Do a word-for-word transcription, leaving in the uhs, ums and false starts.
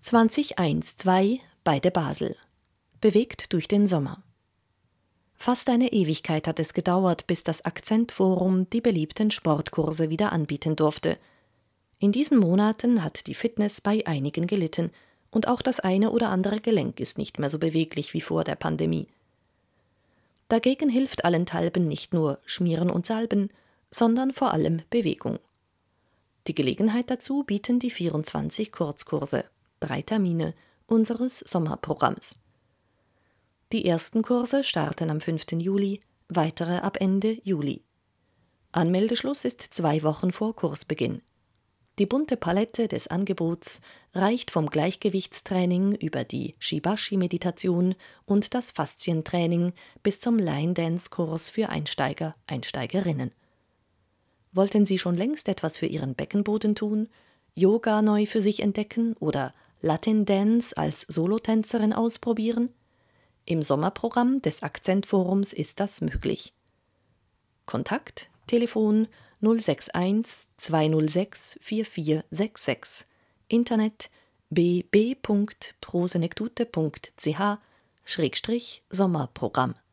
zwanzig zwölf bei der Basel. Bewegt durch den Sommer. Fast eine Ewigkeit hat es gedauert, bis das Akzentforum die beliebten Sportkurse wieder anbieten durfte. In diesen Monaten hat die Fitness bei einigen gelitten und auch das eine oder andere Gelenk ist nicht mehr so beweglich wie vor der Pandemie. Dagegen hilft allenthalben nicht nur Schmieren und Salben, sondern vor allem Bewegung. Die Gelegenheit dazu bieten die vierundzwanzig Kurzkurse, drei Termine unseres Sommerprogramms. Die ersten Kurse starten am fünften Juli, weitere ab Ende Juli. Anmeldeschluss ist zwei Wochen vor Kursbeginn. Die bunte Palette des Angebots reicht vom Gleichgewichtstraining über die Shibashi-Meditation und das Faszientraining bis zum Line-Dance-Kurs für Einsteiger, Einsteigerinnen. Wollten Sie schon längst etwas für Ihren Beckenboden tun, Yoga neu für sich entdecken oder Latin Dance als Solotänzerin ausprobieren? Im Sommerprogramm des Akzentforums ist das möglich. Kontakt: Telefon null sechs eins zwei null sechs vier vier sechs sechs, Internet b b punkt prosenectute punkt c h Schrägstrich Sommerprogramm.